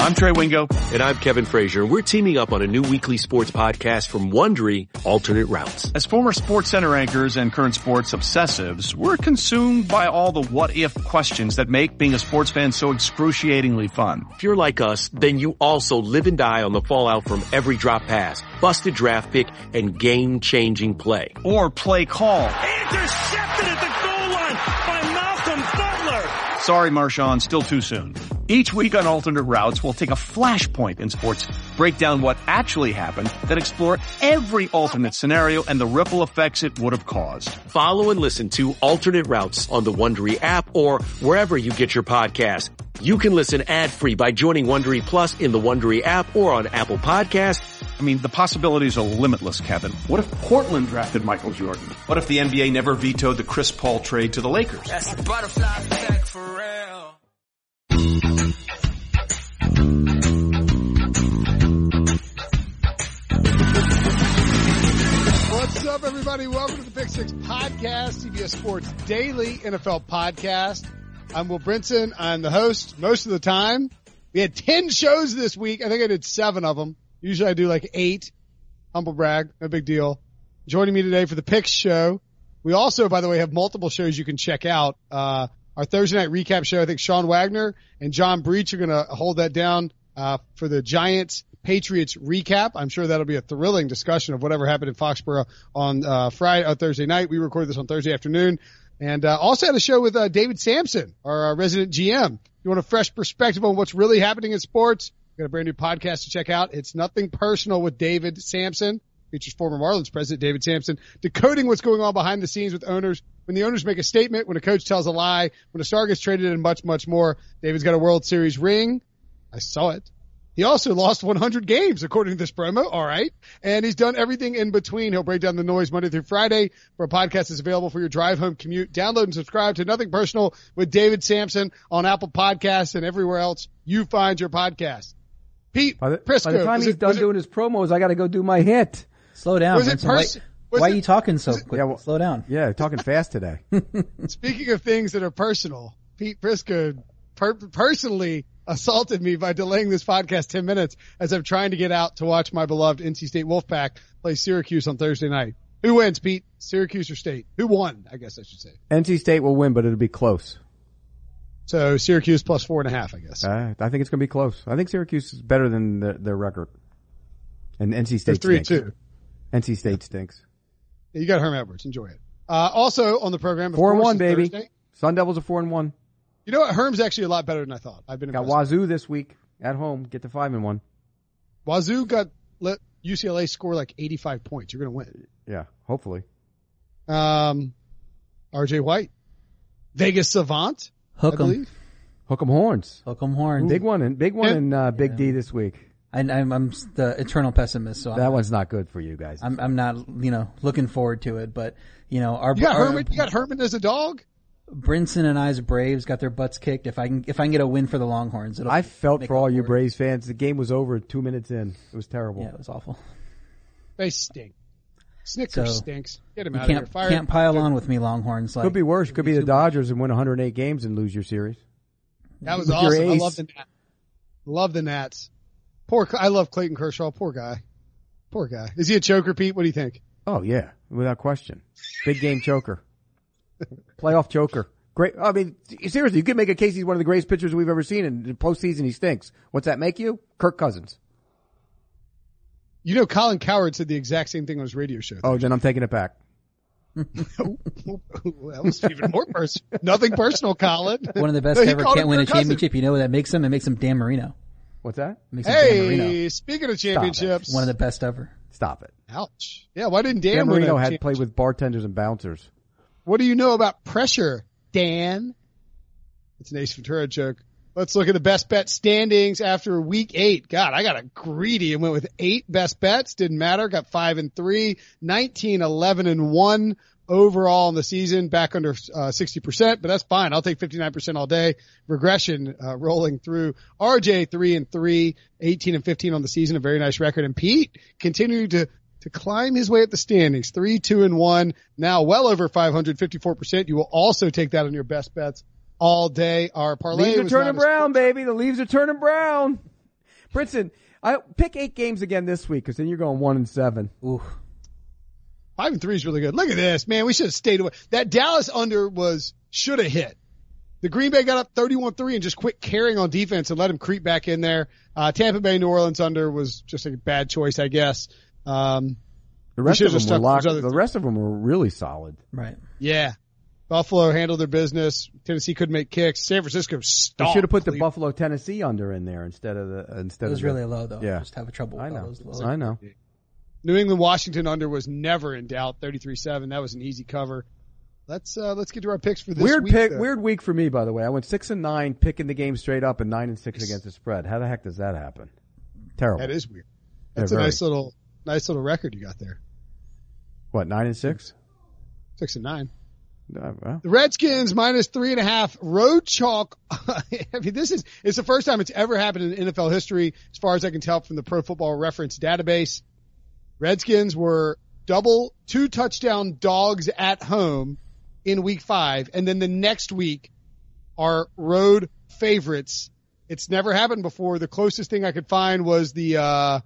I'm Trey Wingo. And I'm Kevin Frazier. We're teaming up on a new weekly sports podcast from Wondery, Alternate Routes. As former SportsCenter anchors and current sports obsessives, we're consumed by all the what-if questions that make being a sports fan so excruciatingly fun. If you're like us, then you also live and die on the fallout from every drop pass, busted draft pick, and game-changing play. Or play call. Intercepted at the goal line by Malcolm Butler. Sorry, Marshawn, still too soon. Each week on Alternate Routes, we'll take a flashpoint in sports, break down what actually happened, then explore every alternate scenario and the ripple effects it would have caused. Follow and listen to Alternate Routes on the Wondery app or wherever you get your podcast. You can listen ad-free by joining Wondery Plus in the Wondery app or on Apple Podcasts. I mean, the possibilities are limitless, Kevin. What if Portland drafted Michael Jordan? What if the NBA never vetoed the Chris Paul trade to the Lakers? That's the butterfly effect for real. What's up, everybody? Welcome to the Pick Six Podcast, CBS Sports Daily NFL Podcast. I'm Will Brinson. I'm the host most of the time. We had 10 shows this week. I think I did 7 of them. Usually I do like 8. Humble brag. No big deal. Joining me today for the Picks show. We also, by the way, have multiple shows you can check out. Our Thursday night recap show, I think Sean Wagner and John Breach are going to hold that down for the Giants Patriots recap. I'm sure that'll be a thrilling discussion of whatever happened in Foxborough on Thursday night. We recorded this on Thursday afternoon. And also had a show with David Sampson, our resident GM. If you want a fresh perspective on what's really happening in sports, we've got a brand new podcast to check out. It's Nothing Personal with David Sampson. Features former Marlins president David Sampson, decoding what's going on behind the scenes with owners. When the owners make a statement, when a coach tells a lie, when a star gets traded, and much, much more. David's got a World Series ring. I saw it. He also lost 100 games, according to this promo. All right. And he's done everything in between. He'll break down the noise Monday through Friday for a podcast that's available for your drive home commute. Download and subscribe to Nothing Personal with David Sampson on Apple Podcasts and everywhere else you find your podcast. Pete Prisco. By the time he's done doing his promos, I got to go do my hit. Slow down, Vincent. Why are you talking so quick? Yeah, well, slow down. Yeah, talking fast today. Speaking of things that are personal, Pete Prisco personally assaulted me by delaying this podcast 10 minutes as I'm trying to get out to watch my beloved NC State Wolfpack play Syracuse on Thursday night. Who wins, Pete? Syracuse or State? Who won, I guess I should say. NC State will win, but it'll be close. So Syracuse plus 4.5, I guess. I think it's going to be close. I think Syracuse is better than their record. And NC State They're 3-2. NC State stinks. Yeah, you got Herm Edwards. Enjoy it. Also on the program, 4-1, baby. Thursday. Sun Devils are 4-1. You know what? Herm's actually a lot better than I thought. I've been got impressed. Wazoo this week at home. Get to 5-1. Wazoo let UCLA score like 85 points. You're going to win. Yeah, hopefully. RJ White, Vegas Savant. Hook 'em. Hook 'em horns. Hook 'em horns. Big one in Big D this week. I'm the eternal pessimist, so that one's not good for you guys. I'm not looking forward to it, but you got Herman as a dog. Brinson and I's Braves got their butts kicked. If I can get a win for the Longhorns, I felt for all you Braves fans. The game was over 2 minutes in. It was terrible. Yeah, it was awful. They stink. Snickers stinks. Get him out of here. Can't pile on with me, Longhorns. Could be worse. Could be the Dodgers and win 108 games and lose your series. That was awesome. I love the Nats. Love the Nats. I love Clayton Kershaw. Poor guy. Is he a choker, Pete? What do you think? Oh yeah, without question. Big game choker. Playoff choker. Great. I mean, seriously, you could make a case he's one of the greatest pitchers we've ever seen, and in postseason he stinks. What's that make you? Kirk Cousins. You know, Colin Cowherd said the exact same thing on his radio show. Oh, then I'm taking it back. That was even more personal. Nothing personal, Colin. One of the best ever can't win a championship. You know what that makes him? It makes him Dan Marino. What's that? Hey, speaking of championships. One of the best ever. Stop it. Ouch. Yeah, why didn't Dan Marino had played with bartenders and bouncers. What do you know about pressure, Dan? It's an Ace Ventura joke. Let's look at the best bet standings after week 8. God, I got greedy and went with 8 best bets. Didn't matter. Got 5-3, 19, 11-1 overall in the season, back under 60%, but that's fine. I'll take 59% all day. Regression rolling through. RJ 3-3, 18-15 on the season, a very nice record. And Pete continuing to climb his way up the standings, 3-2-1, now well over 554%. You will also take that on your best bets all day. Our parlay leaves are turning brown, baby. The leaves are turning brown. Brinson, I pick 8 games again this week because then you're going 1-7. Ooh. 5-3 is really good. Look at this, man. We should have stayed away. That Dallas under should have hit. The Green Bay got up 31-3 and just quit carrying on defense and let him creep back in there. Tampa Bay, New Orleans under was just a bad choice, I guess. The rest of them were locked. The rest of them were really solid. Right. Yeah. Buffalo handled their business. Tennessee couldn't make kicks. San Francisco stopped. They should have put the Buffalo Tennessee under in there instead of It was really low though. Yeah. Just having trouble with I know. all those lows. I know. New England Washington under was never in doubt. 33-7. That was an easy cover. Let's get to our picks for this week. Weird week for me, by the way. I went 6-9 picking the game straight up and 9-6 against the spread. How the heck does that happen? Terrible. That is weird. That's a nice little record you got there. What, 9-6? 6-9. Well. The Redskins -3.5 road chalk. I mean, it's the first time it's ever happened in NFL history, as far as I can tell from the Pro Football Reference database. Redskins were 2 touchdown dogs at home in week 5, and then the next week are road favorites. It's never happened before. The closest thing I could find was the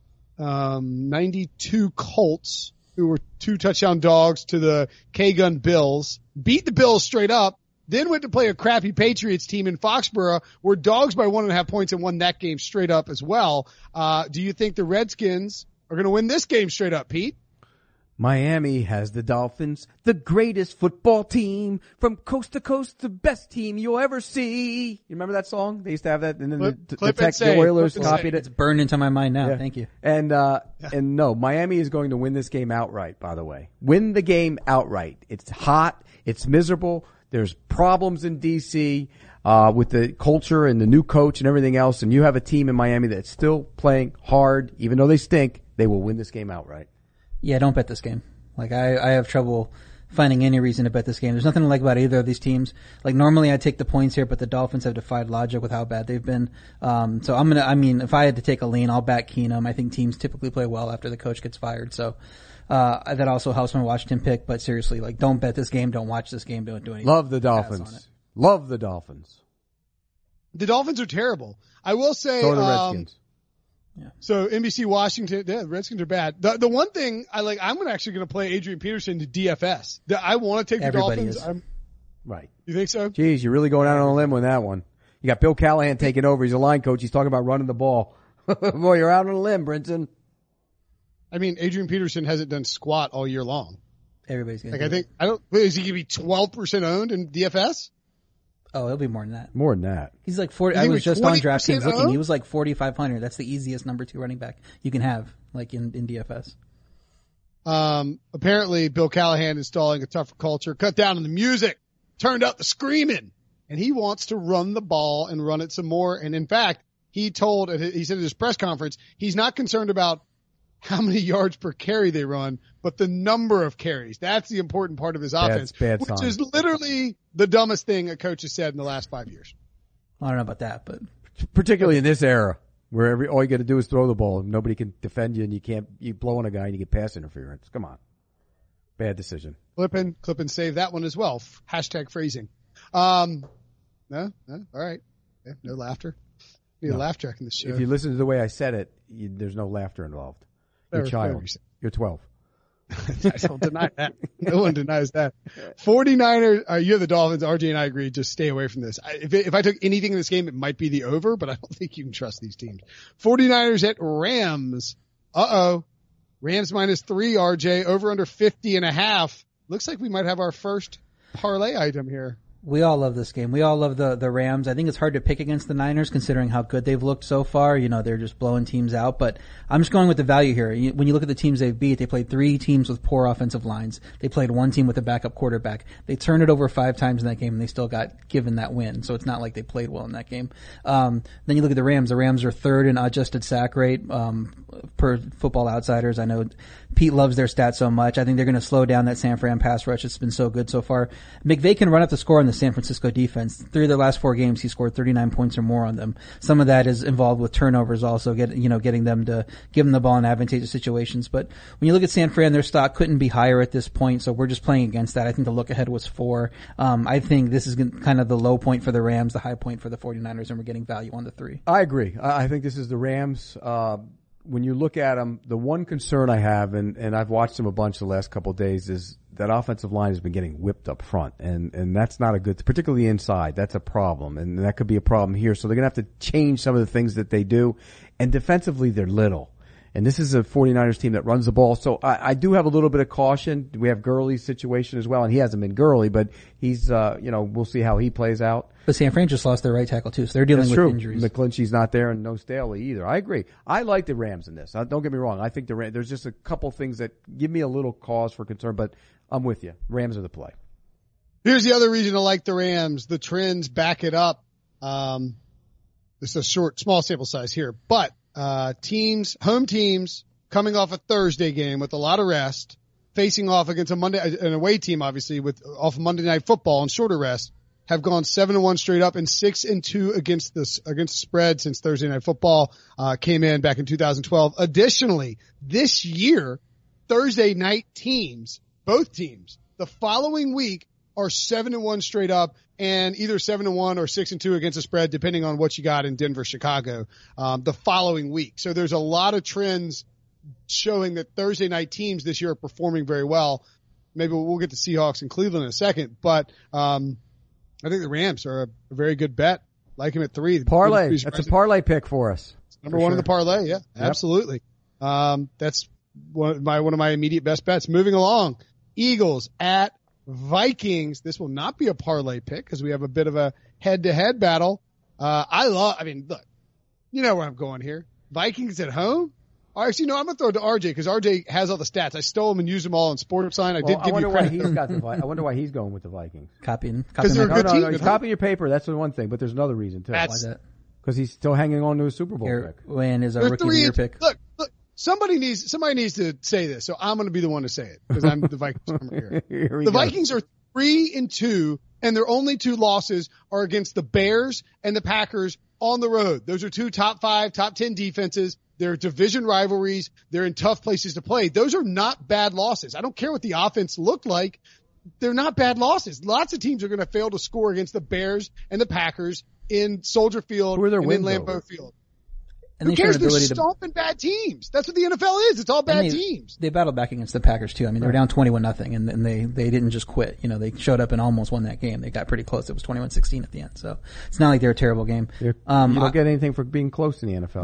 92 Colts, who were 2 touchdown dogs to the K-Gun Bills, beat the Bills straight up, then went to play a crappy Patriots team in Foxborough, were dogs by 1.5 points and won that game straight up as well. Do you think the Redskins are going to win this game straight up, Pete? Miami has the Dolphins, the greatest football team from coast to coast, the best team you'll ever see. You remember that song? They used to have that, and then the Oilers copied it. It's burned into my mind now. Yeah. Thank you. And no, Miami is going to win this game outright, by the way. Win the game outright. It's hot. It's miserable. There's problems in D.C. With the culture and the new coach and everything else, and you have a team in Miami that's still playing hard, even though they stink. They will win this game outright. Yeah, don't bet this game. Like, I have trouble finding any reason to bet this game. There's nothing I like about either of these teams. Like, normally I'd take the points here, but the Dolphins have defied logic with how bad they've been. So if I had to take a lean, I'll back Keenum. I think teams typically play well after the coach gets fired. So, that also helps my Washington pick, but seriously, like, don't bet this game, don't watch this game, don't do anything. Love the Dolphins. Love the Dolphins. The Dolphins are terrible. I will say, so are the Redskins. Yeah. So NBC Washington, the Redskins are bad. The one thing I'm actually going to play Adrian Peterson to DFS. I want to take the Dolphins. Right. You think so? Geez, you're really going out on a limb with that one. You got Bill Callahan taking over. He's a line coach. He's talking about running the ball. Boy, you're out on a limb, Brinson. I mean, Adrian Peterson hasn't done squat all year long. Everybody's going to is he going to be 12% owned in DFS? Oh, it'll be more than that. More than that. He's like 40. I was just on DraftKings looking. He was like 4,500. That's the easiest number 2 running back you can have, like in DFS. Apparently Bill Callahan installing a tougher culture, cut down on the music, turned up the screaming, and he wants to run the ball and run it some more. And in fact, he said at his press conference, he's not concerned about how many yards per carry they run, but the number of carries. That's the important part of his offense, which is literally the dumbest thing a coach has said in the last 5 years. I don't know about that, but particularly in this era where all you got to do is throw the ball. Nobody can defend you, and you blow on a guy and you get pass interference. Come on. Bad decision. Clip and save that one as well. Hashtag phrasing. No? All right. Yeah, no laughter. Need a laugh track in this show. If you listen to the way I said it, there's no laughter involved. You're a child. You're 12. I don't deny that. No one denies that. 49ers, you have the Dolphins. RJ and I agree. Just stay away from this. If I took anything in this game, it might be the over, but I don't think you can trust these teams. 49ers at Rams. Rams -3, RJ. Over under 50.5. Looks like we might have our first parlay item here. We all love this game. We all love the Rams. I think it's hard to pick against the Niners considering how good they've looked so far. You know, they're just blowing teams out, but I'm just going with the value here. When you look at the teams they've beat, they played 3 teams with poor offensive lines. They played 1 team with a backup quarterback. They turned it over 5 times in that game and they still got given that win. So it's not like they played well in that game. Then you look at the Rams. The Rams are 3rd in adjusted sack rate, per Football Outsiders. I know Pete loves their stats so much. I think they're going to slow down that San Fran pass rush. It's been so good so far. McVay can run up the score on the the San Francisco defense. 3 of their last 4 games, he scored 39 points or more on them. Some of that is involved with turnovers also, getting them to give them the ball in advantageous situations. But when you look at San Fran, their stock couldn't be higher at this point, so we're just playing against that. I think the look ahead was 4. I think this is kind of the low point for the Rams, the high point for the 49ers, and we're getting value on the 3. I agree. I think this is the Rams. When you look at them, the one concern I have, and I've watched them a bunch the last couple of days, is that offensive line has been getting whipped up front, and that's not a good, particularly inside. That's a problem, and that could be a problem here. So they're going to have to change some of the things that they do, and defensively they're little. And this is a 49ers team that runs the ball. So I do have a little bit of caution. We have Gurley's situation as well, and he hasn't been Gurley, but he's, we'll see how he plays out. But San Fran just lost their right tackle too, so they're dealing with injuries. McClinchy's not there, and no Staley either. I agree. I like the Rams in this. Don't get me wrong. I think there's just a couple things that give me a little cause for concern, but I'm with you. Rams are the play. Here's the other reason I like the Rams. The trends back it up. This is a small sample size here, but home teams coming off a Thursday game with a lot of rest, facing off against an away team, obviously, off Monday Night Football and shorter rest, have gone 7-1 straight up and 6-2 against the spread since Thursday Night Football came in back in 2012. Additionally, this year, Thursday night teams, both teams, the following week are 7-1 straight up and either 7-1 or 6-2 against the spread, depending on what you got in Denver, Chicago, the following week. So there's a lot of trends showing that Thursday night teams this year are performing very well. Maybe we'll get to Seahawks and Cleveland in a second, but I think the Rams are a very good bet. Like him at 3. Parlay. That's a parlay pick for us. Number one in the parlay. Yeah, absolutely. That's one of my immediate best bets. Moving along, Eagles at Vikings. This will not be a parlay pick because we have a bit of a head-to-head battle. Look, you know where I'm going here. Vikings at home. Actually, no, I'm going to throw it to RJ because RJ has all the stats. I stole them and used them all on SportsCenter. I wonder why he's going with the Vikings. Copying. Because they're a good team. He's copying your paper. That's the one thing, but there's another reason too. Why is that? Because he's still hanging on to a Super Bowl pick. When is a rookie of the year pick? Look. Somebody needs to say this, so I'm going to be the one to say it because I'm the Vikings here. The Vikings are 3-2, and their only 2 losses are against the Bears and the Packers on the road. Those are 2 top 5, top 10 defenses. They're division rivalries. They're in tough places to play. Those are not bad losses. I don't care what the offense looked like. They're not bad losses. Lots of teams are going to fail to score against the Bears and the Packers in Soldier Field and in Lambeau Field. And who cares? They're stomping bad teams. That's what the NFL is. It's all bad teams. They battled back against the Packers too. I mean, they were down 21-0 and they didn't just quit. You know, they showed up and almost won that game. They got pretty close. It was 21-16 at the end. So it's not like they're a terrible game. You don't get anything for being close in the NFL.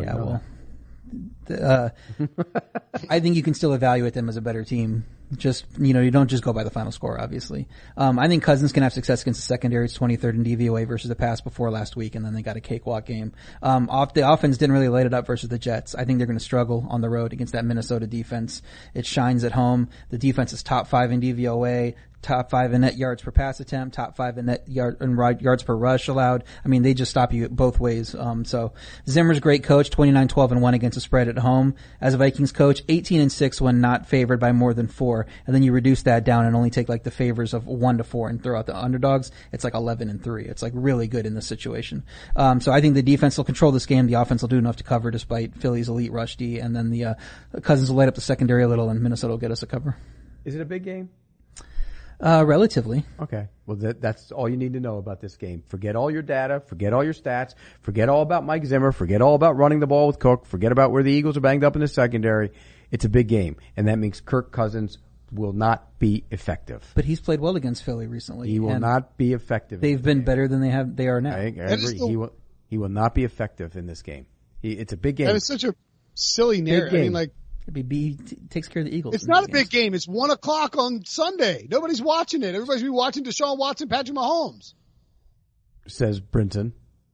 Yeah, I think you can still evaluate them as a better team. You don't just go by the final score, obviously. I think Cousins can have success against the secondary. It's 23rd in DVOA versus the pass before last week, and then they got a cakewalk game. The offense didn't really light it up versus the Jets. I think they're going to struggle on the road against that Minnesota defense. It shines at home. The defense is top 5 in DVOA, top 5 in net yards per pass attempt, top 5 in net yards per rush allowed. I mean, they just stop you both ways. So Zimmer's great coach, 29-12-1 against the spread at home. As a Vikings coach, 18-6 when not favored by more than 4. And then you reduce that down and only take like the favors of 1-4 and throw out the underdogs. It's like 11-3. It's like really good in this situation. So I think the defense will control this game. The offense will do enough to cover despite Philly's elite rush D. And then the Cousins will light up the secondary a little and Minnesota will get us a cover. Is it a big game? Relatively. Okay. Well, that's all you need to know about this game. Forget all your data. Forget all your stats. Forget all about Mike Zimmer. Forget all about running the ball with Cook. Forget about where the Eagles are banged up in the secondary. It's a big game. And that means Kirk Cousins will not be effective. But he's played well against Philly recently. He will not be effective. They've been better than they are now. I agree. He will not be effective in this game. It's a big game. That is such a silly narrative. I mean, like, B takes care of the Eagles. It's not a big game. It's 1:00 on Sunday. Nobody's watching it. Everybody's be watching Deshaun Watson, Patrick Mahomes. Says Brinson.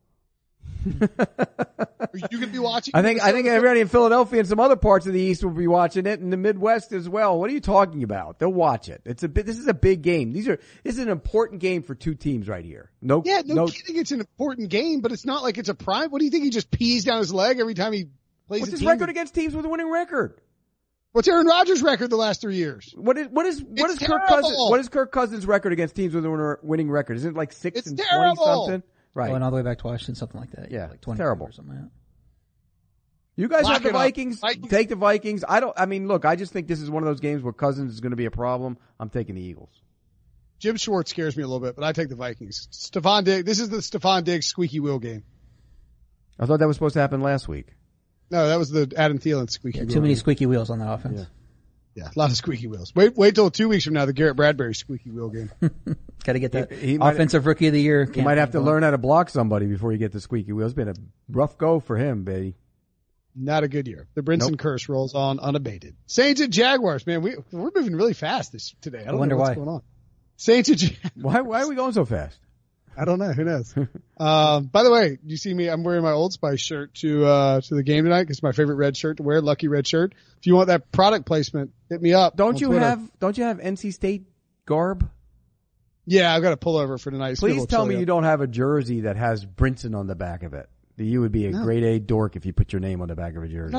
Are you going to be watching? I think everybody in Philadelphia and some other parts of the East will be watching it, and the Midwest as well. What are you talking about? They'll watch it. This is a big game. This is an important game for 2 teams right here. No kidding. It's an important game, but it's not like it's a prime. What do you think? He just pees down his leg every time he plays. What's his record against teams with a winning record? What's Aaron Rodgers' record the last 3 years? What is Kirk Cousins' record against teams with a winning record? Isn't it like 6 and 20 something? Right. Going all the way back to Washington, something like that. Yeah, like 20 terrible. Or something like that. You guys Lock have the it up. Vikings. Take the Vikings. Look, I just think this is one of those games where Cousins is going to be a problem. I'm taking the Eagles. Jim Schwartz scares me a little bit, but I take the Vikings. Stephon Diggs. This is the Stephon Diggs squeaky wheel game. I thought that was supposed to happen last week. No, that was the Adam Thielen squeaky wheel. Too many squeaky wheels on that offense. Yeah, a lot of squeaky wheels. Wait till 2 weeks from now, the Garrett Bradbury squeaky wheel game. Got to get that He might- offensive rookie of the year. You might have to learn how to block somebody before you get the squeaky wheel. It's been a rough go for him, baby. Not a good year. The Brinson curse rolls on unabated. Saints and Jaguars, man. We're moving really fast today. I don't wonder know what's why. going on. Saints and Jaguars. Why are we going so fast? I don't know. Who knows? By the way, you see me, I'm wearing my Old Spice shirt to the game tonight. It's my favorite red shirt to wear, lucky red shirt. If you want that product placement, hit me up. Don't on you Twitter. have NC State garb? Yeah, I've got a pullover for tonight. It's a Please little tell me chilly you don't have a jersey that has Brinson on the back of it. You would be a grade A dork if you put your name on the back of a jersey.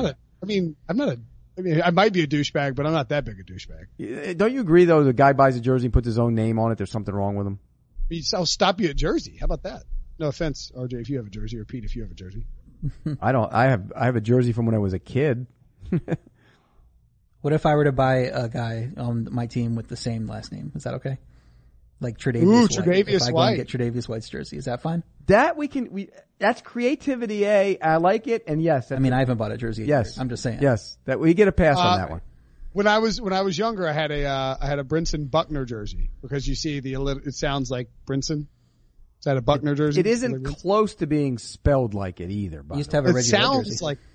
I might be a douchebag, but I'm not that big a douchebag. Don't you agree though? The guy buys a jersey and puts his own name on it. There's something wrong with him. I'll stop you at Jersey. How about that? No offense, RJ, if you have a jersey, or Pete, if you have a jersey. I don't. I have a jersey from when I was a kid. What if I were to buy a guy on my team with the same last name? Is that okay? Like Tre'Davious White. Tre'Davious If I go White. and get Tre'Davious White's jersey, is that fine? That that's creativity. I like it, and yes. I haven't bought a jersey yet. Yes. I'm just saying. Yes, that we get a pass on that one. When I was younger, I had a Brinson Buckner jersey because you see it sounds like Brinson. Is that a Buckner jersey? It isn't close to being spelled like it either. I used to have a It Reggie White sounds jersey. like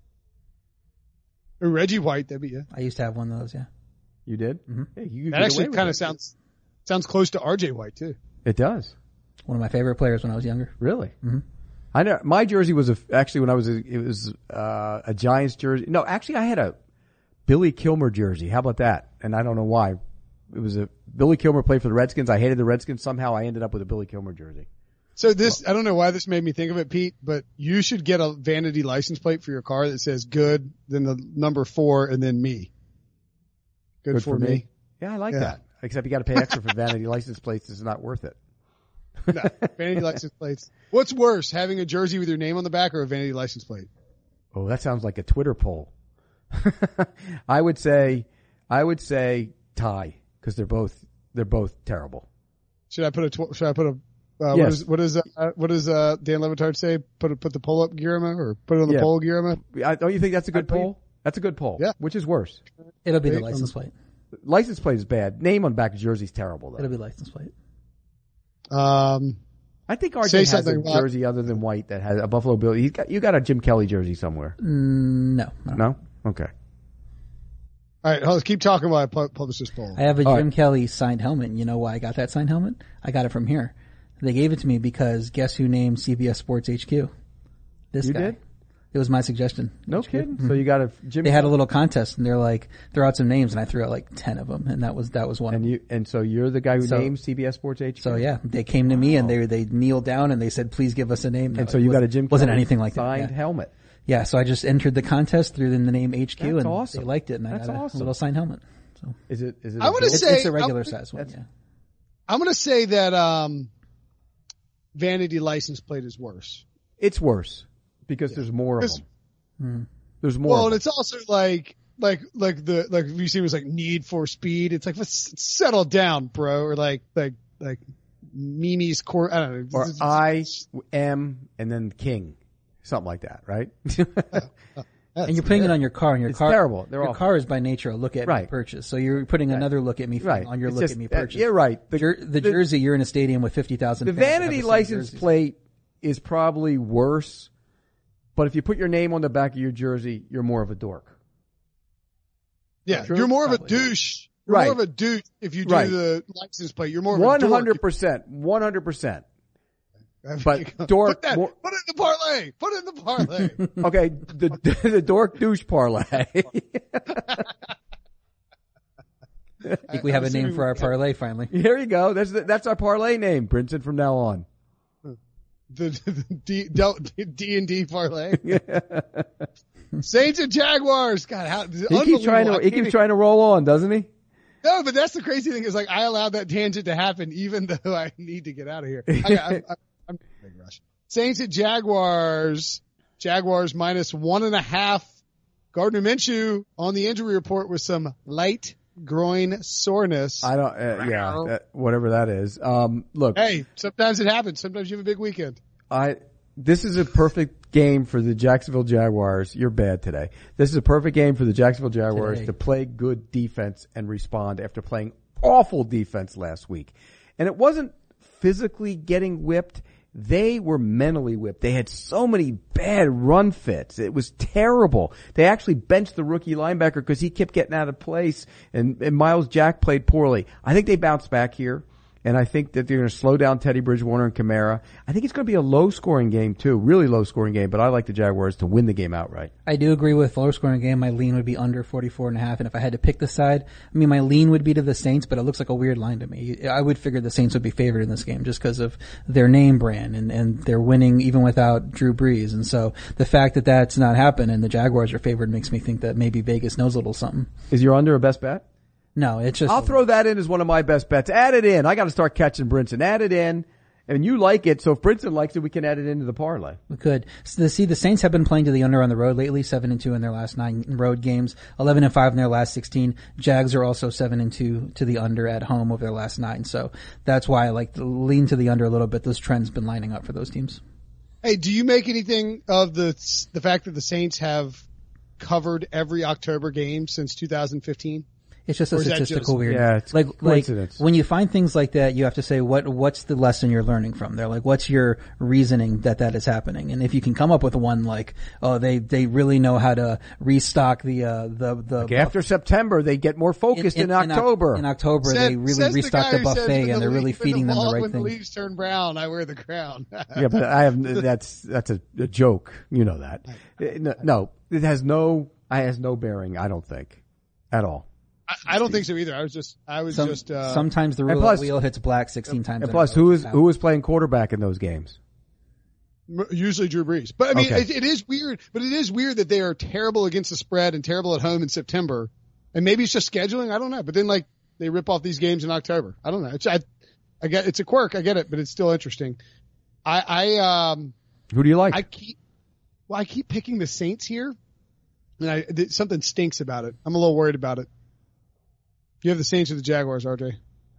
a Reggie White. That'd be yeah. I used to have one of those. Yeah. You did? Mm-hmm. Hey, you That actually kind of sounds close to RJ White too. It does. One of my favorite players when I was younger. Really? Mm-hmm. I know my jersey was actually when I was it was a Giants jersey. No, actually I had a Billy Kilmer jersey. How about that? And I don't know why. It was a Billy Kilmer played for the Redskins. I hated the Redskins. Somehow I ended up with a Billy Kilmer jersey. So I don't know why this made me think of it, Pete, but you should get a vanity license plate for your car that says good, then the number 4, and then me. Good for me. Yeah, I like that. Except you got to pay extra for vanity license plates. It's not worth it. No, vanity license plates. What's worse, having a jersey with your name on the back or a vanity license plate? Oh, that sounds like a Twitter poll. I would say tie because they're both terrible. Should I put a Yes. what does Dan Le Batard say? Put the pull up Guillermo or put it on the poll Guillermo? Don't you think that's a good poll? That's a good poll. Yeah. Which is worse? It'll be the license plate. License plate is bad. Name on back of jersey's terrible though. It'll be license plate. I think RJ Say has a something about- jersey other than white that has a Buffalo Bill. You got a Jim Kelly jersey somewhere. No. No? Okay. All right, let's keep talking while I publish this poll. I have a All Jim right. Kelly signed helmet. You know why I got that signed helmet? I got it from here. They gave it to me because guess who named CBS Sports HQ? This You guy. did? It was my suggestion. No kidding. So you got a Jim They had a little contest and they're like, throw out some names, and I threw out like 10 of them, and that was one. and so you're the guy who So- named CBS Sports HQ. So yeah, they came to me and they kneeled down and they said, please give us a name. No, and so it you got a Jim wasn't Kelly anything like that. signed Yeah. helmet. Yeah, so I just entered the contest, threw in the name HQ, That's and awesome. they liked it, and I That's got a awesome. little signed helmet. So Is it? I wanna it's, say- it's a regular size one. Yeah. I'm going to say that vanity license plate is worse. It's worse because there's more of Because- them. There's more. Well, of and them. it's also like if you see it was like Need for Speed. It's like settle down, bro, or like Mimi's core. I don't know. Or I am and then King, something like that, right? And you're putting it on your car, and your It's car terrible. They're your awful. car is by nature a look at me Right. purchase. So you're putting another look at me thing Right. on your It's look just- at me purchase. You're right. The jersey, you're in a stadium with 50,000 The fans that have vanity the same license jerseys. plate is probably worse, but if you put your name on the back of your jersey, you're more of a dork. Yeah, True? you're more of a Probably. douche. You're Right. more of a douche if you do Right. the license plate. You're more of a dork. 100%. 100%. But dork. Put it in the parlay. Put it in the parlay. Okay, the dork douche parlay. I think we have a name for our parlay finally. Here you go. That's our parlay name, Brinson, from now on. the D&D parlay. Saints and Jaguars. God, how he keeps trying to roll on, doesn't he? No, but that's the crazy thing is like I allowed that tangent to happen even though I need to get out of here. I'm in a big rush. Saints at Jaguars. Jaguars minus 1.5. Gardner Minshew on the injury report with some light groin soreness. I don't, whatever that is. Look. Hey, sometimes it happens. Sometimes you have a big weekend. This is a perfect game for the Jacksonville Jaguars. You're bad today. This is a perfect game for the Jacksonville Jaguars to play good defense and respond after playing awful defense last week. And it wasn't physically getting whipped. They were mentally whipped. They had so many bad run fits. It was terrible. They actually benched the rookie linebacker because he kept getting out of place, and Miles Jack played poorly. I think they bounced back here, and I think that they're going to slow down Teddy Bridgewater and Kamara. I think it's going to be a low-scoring game, too, really low-scoring game, but I like the Jaguars to win the game outright. I do agree with low-scoring game. My lean would be under 44.5, and if I had to pick the side, I mean, my lean would be to the Saints, but it looks like a weird line to me. I would figure the Saints would be favored in this game just because of their name brand, and they're winning even without Drew Brees, and so the fact that that's not happened and the Jaguars are favored makes me think that maybe Vegas knows a little something. Is your under a best bet? No, it's just... I'll throw that in as one of my best bets. Add it in. I got to start catching Brinson. Add it in. And you like it, so if Brinson likes it, we can add it into the parlay. We could. So, the Saints have been playing to the under on the road lately, 7-2 in their last 9 road games, 11-5 in their last 16. Jags are also 7-2 to the under at home over their last 9. So that's why I like to lean to the under a little bit. Those trends been lining up for those teams. Hey, do you make anything of the fact that the Saints have covered every October game since 2015? It's just a statistical weird. Yeah, it's coincidence. When you find things like that, you have to say what's the lesson you're learning from there? Like, what's your reasoning that is happening? And if you can come up with one like, oh, they really know how to restock the like after September, they get more focused in October. In October, they really restock the buffet and they're really feeding them the right thing. When the leaves turn brown, I wear the crown. Yeah, but that's a joke. You know that. No, it has no bearing. I don't think at all. I don't think so either. Sometimes the roulette wheel hits black 16 times. And plus, who was playing quarterback in those games? Usually Drew Brees. But I mean, it is weird. But it is weird that they are terrible against the spread and terrible at home in September. And maybe it's just scheduling. I don't know. But then they rip off these games in October. I don't know. I get it's a quirk. I get it, but it's still interesting. Who do you like? I keep picking the Saints here, and something stinks about it. I'm a little worried about it. You have the Saints or the Jaguars, RJ?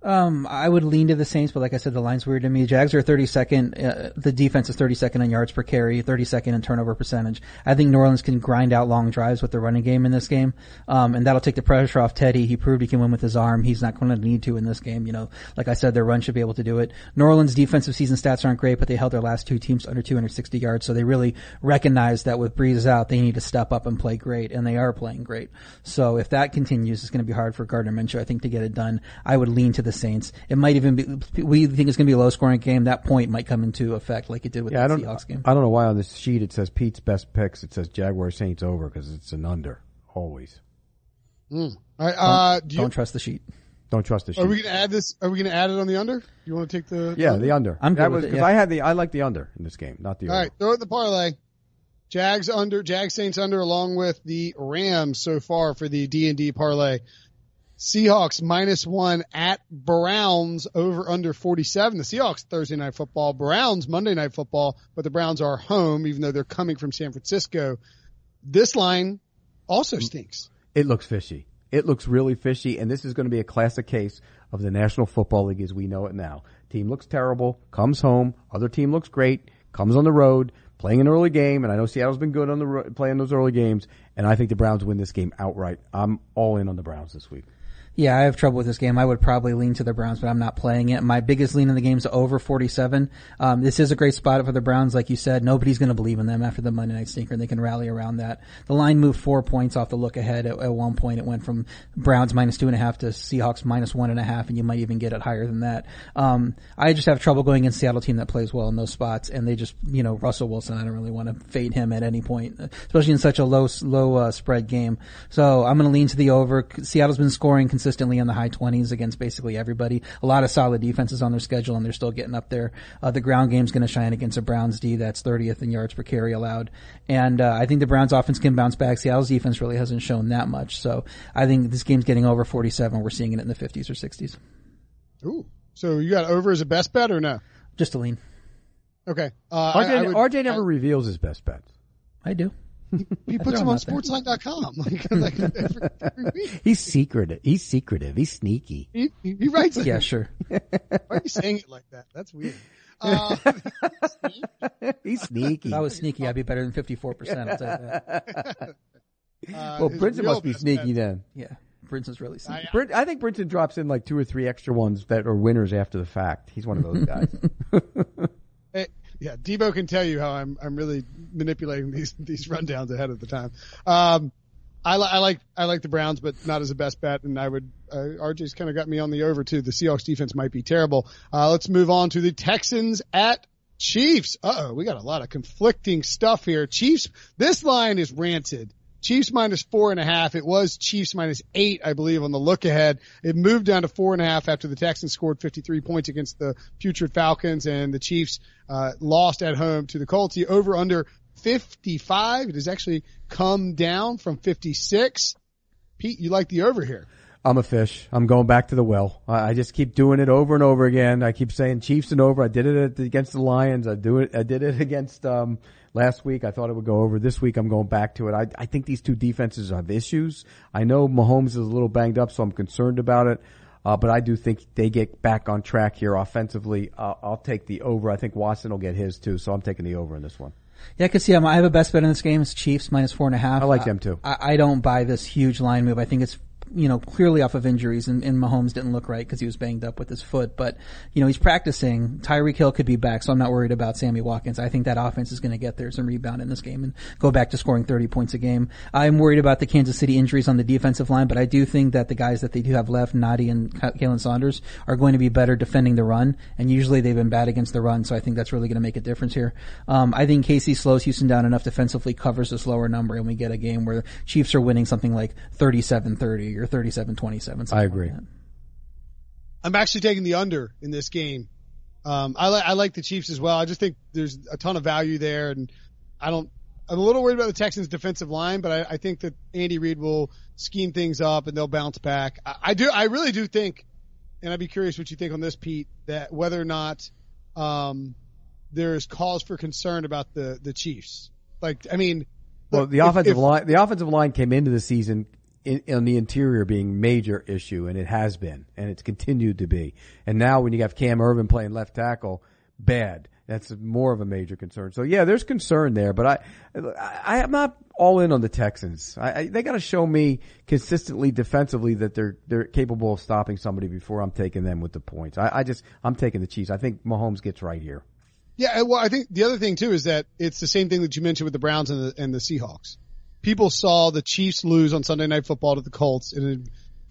I would lean to the Saints, but like I said, the line's weird to me. Jags are 32nd. The defense is 32nd in yards per carry, 32nd in turnover percentage. I think New Orleans can grind out long drives with the running game in this game. And that'll take the pressure off Teddy. He proved he can win with his arm. He's not going to need to in this game. You know, like I said, their run should be able to do it. New Orleans defensive season stats aren't great, but they held their last 2 teams under 260 yards. So they really recognize that with Brees out, they need to step up and play great. And they are playing great. So if that continues, it's going to be hard for Gardner Minshew, I think, to get it done. I would lean to the Saints. It might even be, we think it's going to be a low scoring game. That point might come into effect like it did with the Seahawks game. I don't know why on this sheet it says Pete's best picks. It says Jaguars Saints over because it's an under always. All right, don't trust the sheet. Don't trust the sheet. Are we going to add this? Are we going to add it on the under? You want to take the? Yeah, the under. I'm good with it. Because I like the under in this game, not the over. All right, throw it the parlay. Jags under, Jags Saints under, along with the Rams so far for the D&D parlay. Seahawks -1 at Browns over under 47. The Seahawks Thursday Night Football, Browns Monday Night Football, but the Browns are home even though they're coming from San Francisco. This line also stinks. It looks fishy. It looks really fishy, and this is going to be a classic case of the National Football League as we know it now. Team looks terrible, comes home, other team looks great, comes on the road, playing an early game, and I know Seattle's been good on the road, playing those early games, and I think the Browns win this game outright. I'm all in on the Browns this week. Yeah, I have trouble with this game. I would probably lean to the Browns, but I'm not playing it. My biggest lean in the game is over 47. This is a great spot for the Browns. Like you said, nobody's going to believe in them after the Monday night stinker, and they can rally around that. The line moved 4 points off the look ahead. At one point, it went from Browns -2.5 to Seahawks -1.5, and you might even get it higher than that. I just have trouble going against a Seattle team that plays well in those spots, and they just, Russell Wilson, I don't really want to fade him at any point, especially in such a low spread game. So I'm going to lean to the over. Seattle's been scoring consistently consistently in the high 20s against basically everybody. A lot of solid defenses on their schedule, and they're still getting up there. The ground game's going to shine against a Browns D that's 30th in yards per carry allowed. And I think the Browns offense can bounce back. Seattle's defense really hasn't shown that much. So I think this game's getting over 47. We're seeing it in the 50s or 60s. Ooh. So you got over as a best bet or no? Just a lean. Okay. RJ never reveals his best bets. I do. He puts them on sportsline.com like every week. He's secretive. He's sneaky. He writes it. Yeah, sure. Why are you saying it like that? That's weird. He's sneaky. If I was sneaky, I'd be better than 54%. I'll tell you that. Well, Brinson must be sneaky then. Yeah. Brinson's really sneaky. I think Brinson drops in like 2 or 3 extra ones that are winners after the fact. He's one of those guys. Hey, yeah, Debo can tell you how I'm really manipulating these rundowns ahead of the time. I like the Browns, but not as a best bet, and I would RJ's kind of got me on the over too. The Seahawks defense might be terrible. Let's move on to the Texans at Chiefs. We got a lot of conflicting stuff here. Chiefs, this line is rancid. Chiefs minus 4.5. It was Chiefs minus 8, I believe, on the look ahead. It moved down to 4.5 after the Texans scored 53 points against the putrid Falcons, and the Chiefs lost at home to the Colts. The over under 55. It has actually come down from 56. Pete, you like the over here? I'm a fish. I'm going back to the well. I just keep doing it over and over again. I keep saying Chiefs and over. I did it against the Lions. I did it against last week. I thought it would go over. This week I'm going back to it. I think these two defenses have issues. I know Mahomes is a little banged up, so I'm concerned about it. But I do think they get back on track here offensively. I'll take the over. I think Watson will get his too, so I'm taking the over in this one. Yeah, I can see I have a best bet in this game. It's Chiefs minus 4.5. I like them too. I don't buy this huge line move. I think it's clearly off of injuries, and Mahomes didn't look right because he was banged up with his foot. But, he's practicing. Tyreek Hill could be back, so I'm not worried about Sammy Watkins. I think that offense is going to get there some rebound in this game and go back to scoring 30 points a game. I'm worried about the Kansas City injuries on the defensive line, but I do think that the guys that they do have left, Nadi and Kalen Saunders, are going to be better defending the run, and usually they've been bad against the run, so I think that's really going to make a difference here. I think KC slows Houston down enough defensively, covers this lower number, and we get a game where Chiefs are winning something like 37-30 or 37-27. I agree. Like I'm actually taking the under in this game. I like the Chiefs as well. I just think there's a ton of value there, and I'm a little worried about the Texans' defensive line, but I think that Andy Reid will scheme things up and they'll bounce back. I really do think, and I'd be curious what you think on this, Pete, that whether or not there is cause for concern about the Chiefs. The offensive line came into the season on the interior being major issue, and it has been, and it's continued to be. And now when you have Cam Ervin playing left tackle, bad. That's more of a major concern. So yeah, there's concern there, but I am not all in on the Texans. They got to show me consistently defensively that they're capable of stopping somebody before I'm taking them with the points. I'm taking the Chiefs. I think Mahomes gets right here. Yeah, well, I think the other thing too is that it's the same thing that you mentioned with the Browns and the Seahawks. People saw the Chiefs lose on Sunday Night Football to the Colts in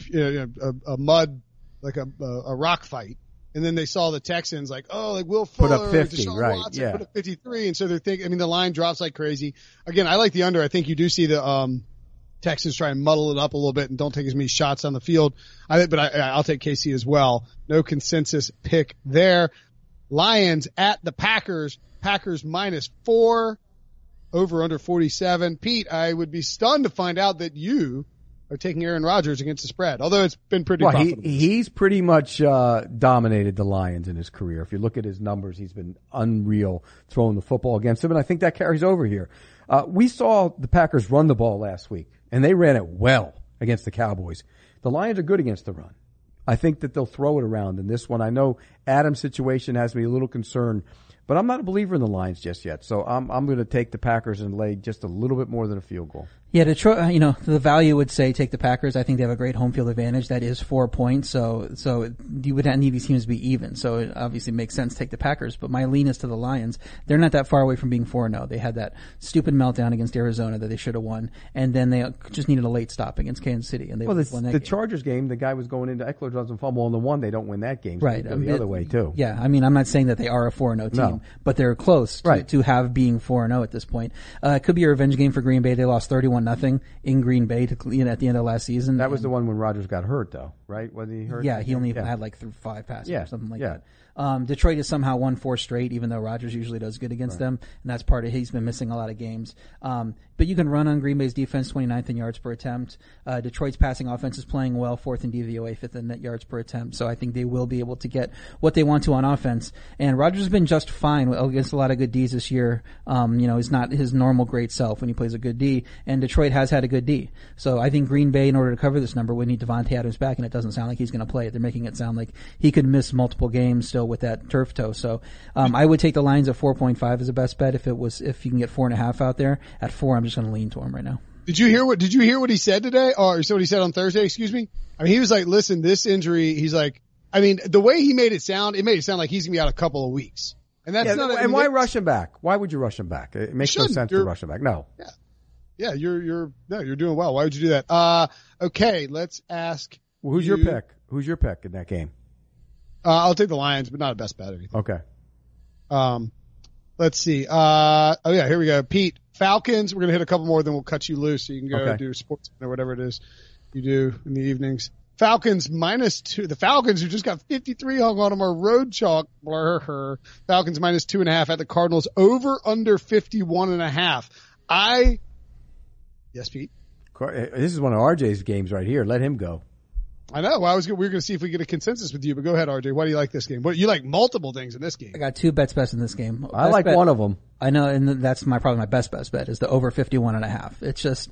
a mud, like a rock fight. And then they saw the Texans Will Fuller, put up 50, Deshaun right? Watson, Yeah, put up 53. And so they're thinking, the line drops like crazy. Again, I like the under. I think you do see the, Texans try and muddle it up a little bit and don't take as many shots on the field. I'll take KC as well. No consensus pick there. Lions at the Packers. Packers minus 4. Over under 47. Pete, I would be stunned to find out that you are taking Aaron Rodgers against the spread, although it's been pretty profitable. He's pretty much dominated the Lions in his career. If you look at his numbers, he's been unreal throwing the football against him, and I think that carries over here. We saw the Packers run the ball last week, and they ran it well against the Cowboys. The Lions are good against the run. I think that they'll throw it around in this one. I know Adam's situation has me a little concerned, but I'm not a believer in the Lions just yet. So I'm going to take the Packers and lay just a little bit more than a field goal. Yeah, Detroit, the value would say take the Packers. I think they have a great home field advantage. That is 4 points. So you would not need these teams to be even. So it obviously makes sense to take the Packers. But my lean is to the Lions. They're not that far away from being 4-0. They had that stupid meltdown against Arizona that they should have won. And then they just needed a late stop against Kansas City. And they won that game. Chargers game, the guy was going into Eckler doesn't fumble on the one. They don't win that game. So right. the other way too. Yeah. I'm not saying that they are a 4-0 team. but they're close Right. to have being 4-0 at this point. It could be a revenge game for Green Bay. They lost 31-0 in Green Bay at the end of last season. That was the one when Rodgers got hurt, though, right? Was he hurt? Yeah, he only had like 5 passes Yeah, or something like yeah. that. Detroit has somehow won 4 straight, even though Rodgers usually does good against them, and that's part of he's been missing a lot of games. But you can run on Green Bay's defense, 29th in yards per attempt. Detroit's passing offense is playing well, 4th in DVOA, 5th in net yards per attempt. So I think they will be able to get what they want to on offense. And Rodgers has been just fine against a lot of good Ds this year. He's not his normal great self when he plays a good D, and Detroit has had a good D. So I think Green Bay, in order to cover this number, would need Devontae Adams back, and it doesn't sound like he's going to play it. They're making it sound like he could miss multiple games still with that turf toe. So I would take the Lions at 4.5 as a best bet if you can get 4.5 out there. At 4, I'm just going to lean to him right now. Did you hear what he said today? Or what he said on Thursday, excuse me? I mean, he was like, listen, this injury, he's like, I mean, the way he made it sound like he's going to be out a couple of weeks. And that's why rush him back? Why would you rush him back? It makes no sense to rush him back. No. Yeah, you're doing well. Why would you do that? Okay, let's ask. Well, who's your pick? Who's your pick in that game? I'll take the Lions, but not a best bet or anything. Okay. Let's see. Here we go. Pete, Falcons. We're going to hit a couple more, then we'll cut you loose so you can go do sports or whatever it is you do in the evenings. Falcons -2. The Falcons, who just got 53 hung on them, are road chalk. Blur. Falcons -2.5 at the Cardinals. Over under 51.5. Yes, Pete. This is one of RJ's games right here. Let him go. I know. Well, we were going to see if we get a consensus with you, but go ahead, RJ. Why do you like this game? You like multiple things in this game. I got 2 bets in this game. I like one of them. I know, and that's probably my best bet is the over 51.5. It's just,